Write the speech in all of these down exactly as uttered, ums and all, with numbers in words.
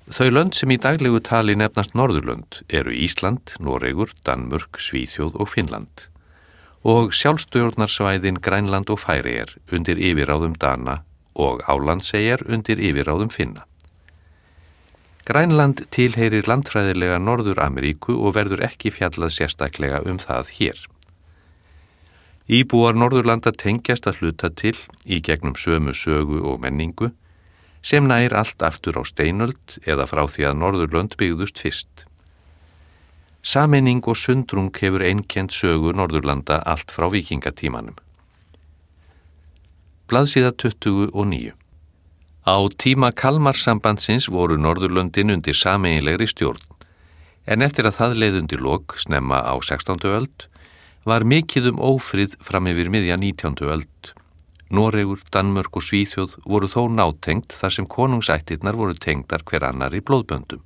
Þau lönd sem í daglegu tali nefnast Norðurlönd eru Ísland, Noregur, Danmörk, Svíþjóð og Finnland og sjálfstjórnarsvæðin Grænland og Færeyjar undir yfirráðum Dana og Álandseyjar undir yfirráðum Finna. Grænland tilheyrir landfræðilega Norður-Ameríku og verður ekki fjallað sérstaklega um það hér. Íbúar Norðurlanda tengjast að hluta til í gegnum sömu sögu og menningu sem nær allt aftur á steinöld eða frá því að Norðurlönd byggðust fyrst. Sameining og sundrung hefur einkennt sögu Norðurlanda allt frá víkingatímanum. Blaðsíða tuttugu og níu. Á tíma Kalmarsambandsins voru Norðurlöndin undir sameiginlegri stjórn, en eftir að það leið undir lok snemma á sextándu öld var mikið um ófrið fram yfir miðja nítjándu öld. Noregur, Danmörk og Svíþjóð voru þó nátengt þar sem konungsættirnar voru tengdar hver annar í blóðböndum.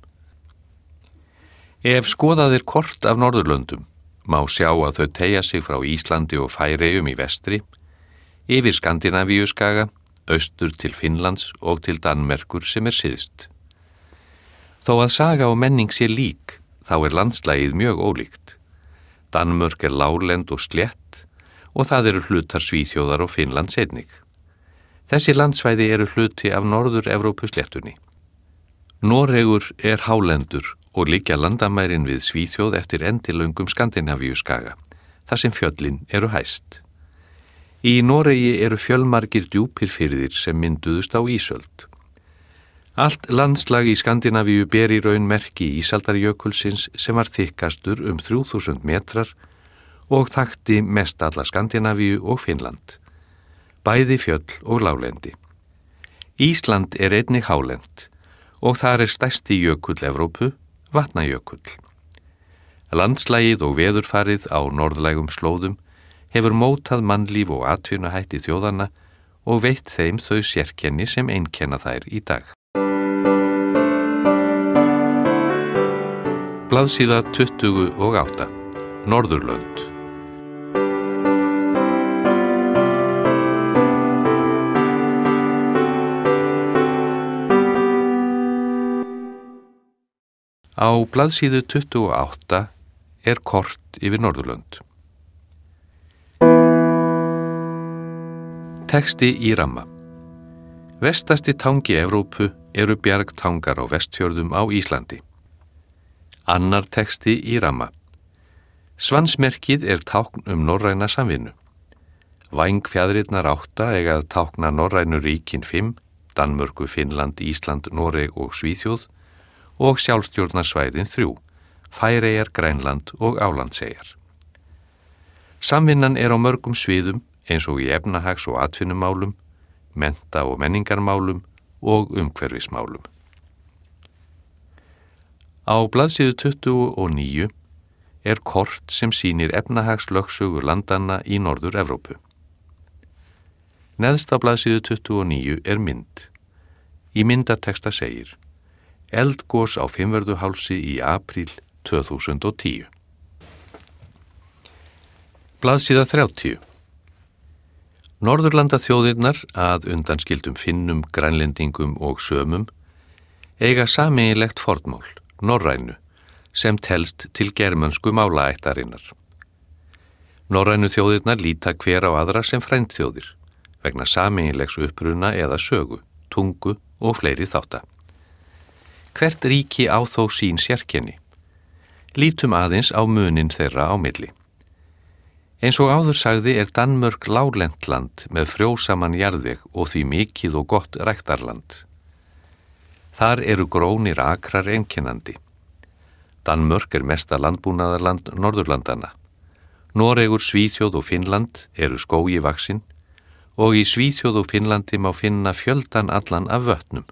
Ef skoðað er kort af Norðurlöndum, má sjá að þau teygja sig frá Íslandi og Færeyjum í vestri, yfir Skandinavíuskaga, austur til Finnlands og til Danmerkur sem er syðst. Þó að saga og menning sé lík, þá er landslagið mjög ólíkt. Danmörk er láglend og slétt og það eru hlutar Svíþjóðar og Finnlands einnig. Þessi landsvæði eru hluti af Norður-Evrópusléttunni. Noregur er hálendur og liggja landamærin við Svíþjóð eftir endilöngum Skandinavíuskaga, þar sem fjöllin eru hæst. Í Noregi eru fjölmargir djúpir firðir sem mynduðust á ísöld. Allt landslag í Skandinavíu ber í raun merki ísaldarjökulsins sem var þykkastur um þrjú þúsund metrar og þakti mest alla Skandinavíu og Finnland, bæði fjöll og láglendi. Ísland er einnig hálend og þar er stærsti jökull Evrópu, Vatnajökull. Landslagið og veðurfarið á norðlægum slóðum hefur mótað mannlíf og atvinnuhætti þjóðanna og veitt þeim þau sérkenni sem einkenna þær í dag. Blaðsíða tuttugu og átta. Norðurlönd. Á blaðsíðu tuttugu og átta er kort yfir Norðurlönd. Texti í ramma. Vestasti tangi Evrópu eru bjargtangar á Vestfjörðum á Íslandi. Annar texti í ramma. Svansmerkið er tákn um norræna samvinnu. Vængfjaðrirnar átta eiga að tákna norrænu ríkin fimm, Danmörku, Finnland, Ísland, Noreg og Svíþjóð og sjálfstjórnarsvæðin þrjú, Færeyjar, Grænland og Álandseyjar. Samvinnan er á mörgum sviðum eins og í efnahags- og atvinnumálum, mennta- og menningarmálum og umhverfismálum. Á blaðsíðu tuttugu og níu er kort sem sýnir efnahagslögsögu landanna í Norður-Evrópu. Neðst á blaðsíðu tuttugu og níu er mynd. Í myndatexta segir: Eldgos á Fimmvörðuhálsi í apríl tvö þúsund og tíu. Blaðsíða þrjátíu. Norðurlandaþjóðirnar, að undanskildum Finnum, Grænlendingum og Sömum, eiga sameiginlegt fornmál, norrænu, sem telst til germönsku málaættarinnar. Norrænu þjóðirnar líta hver á aðra sem frændþjóðir, vegna sameiginlegs uppruna eða sögu, tungu og fleiri þátta. Hvert ríki á þó sín sérkenni. Lítum aðeins á munin þeirra á milli. Eins og áður sagði er Danmörk láglent land með frjósaman jarðveg og því mikið og gott ræktarland. Þar eru grónir akrar einkennandi. Danmörk er mesta landbúnaðarland Norðurlandanna. Noregur, Svíþjóð og Finnland eru skógi vaxin og í Svíþjóð og Finnlandi má finna fjöldan allan af vötnum.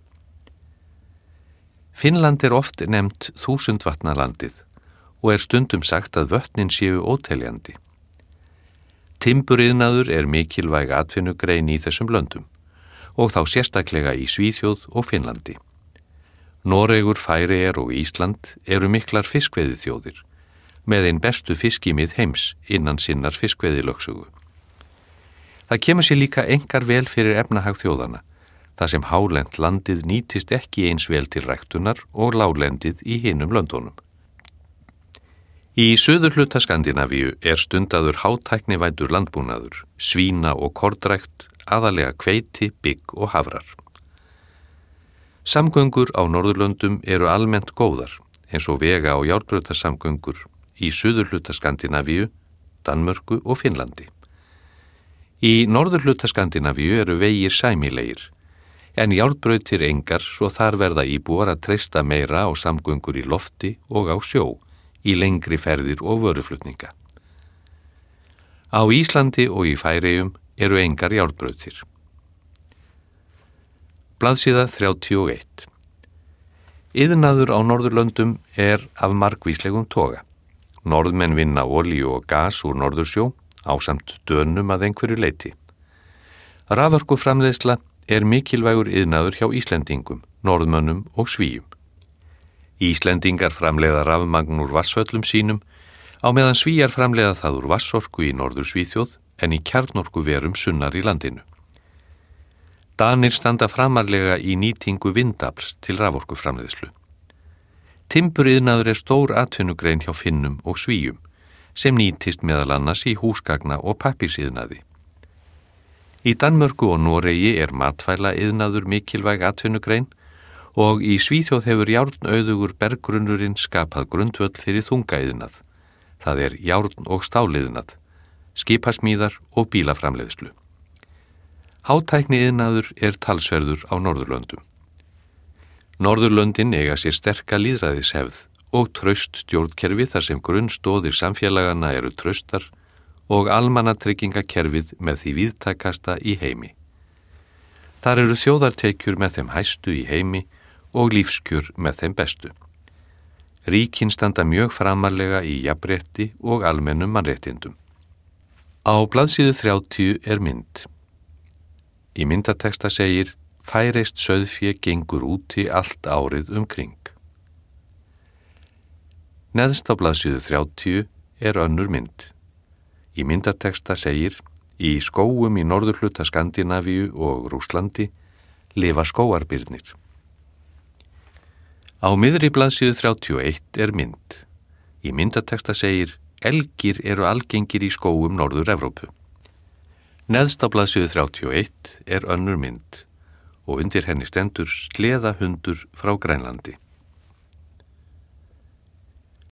Finnland er oft nefnt þúsundvatnalandið og er stundum sagt að vötnin séu óteljandi. Timburiðnaður er mikilvæg atvinnugrein í þessum löndum og þá sérstaklega í Svíþjóð og Finnlandi. Noregur, Færeyjar og Ísland eru miklar fiskveiðiþjóðir með einn bestu fiskimið heims innan sinnar fiskveiðilögsögu. Það kemur sér líka einkar vel fyrir efnahag þjóðanna þar sem hálent landið nýtist ekki eins vel til ræktunar og láglendið í hinum löndunum. Í suðurhluta Skandinavíu er stundaður hátæknivæddur landbúnaður, svína- og kornrækt, aðalega hveiti, bygg og hafrar. Samgöngur á Norðurlöndum eru almennt góðar, eins og vega- og járnbrautarsamgöngur í suðurhluta Skandinavíu, Danmörku og Finnlandi. Í norðurhluta Skandinavíu eru vegir sæmilegir, en járnbrautir engar svo þar verða íbúar að treysta meira á samgöngur í lofti og á sjó, í lengri ferðir og vöruflutninga. Á Íslandi og í Færeyjum eru engar járnbrautir. Blaðsíða þrjátíu og eitt. Iðnaður á Norðurlöndum er af margvíslegum toga. Norðmenn vinna olíu og gas úr Norðursjó, ásamt Dönum að einhverju leyti. Raforkuframleiðsla er mikilvægur iðnaður hjá Íslendingum, Norðmönnum og Svíum. Íslendingar framleiða rafmagn úr vatnsföllum sínum, á meðan Svíar framleiða það úr vatnsorku í Norður-Svíþjóð en í kjarnorkuverum sunnar í landinu. Danir standa framarlega í nýtingu vindafls til raforkuframleiðslu. Timburiðnaður er stór atvinnugrein hjá Finnum og Svíum, sem nýtist meðal annars í húsgagna og pappírsiðnaði. Í Danmörku og Noregi er matvæla-iðnaður mikilvæg atvinnugrein og í Svíþjóð hefur járnauðugur berggrunnurinn skapað grundvöll fyrir þungaiðnað. Það er járn- og stáliðnað, skipasmíðar og bílaframleiðslu. Hátækniiðnaður er talsverður á Norðurlöndum. Norðurlöndin eiga sér sterka lýðræðishefð og traust stjórnkerfi þar sem grunnstóðir samfélagana eru traustar og almannatryggingakerfið með því víðtækasta í heimi. Þar eru þjóðartekjur með þeim hæstu í heimi og lífskjör með þeim bestu. Ríkin standa mjög framarlega í jafnrétti og almennum mannréttindum. Á blaðsíðu þrjátíu er mynd. Í myndateksta segir: færeist sauðfé gengur úti allt árið umkring. Neðst á blaðsíðu þrjátíu er önnur mynd. Í myndateksta segir: í skógum í norðurhluta Skandinavíu og Rússlandi lifa skógarbirnir. Á miðri blaðsíðu þrjátíu og eitt er mynd. Í myndateksta segir: elgir eru algengir í skógum Norður-Evrópu. Neðst á blaðsíðu þrjátíu og eitt er önnur mynd og undir henni stendur sleðahundur frá Grænlandi.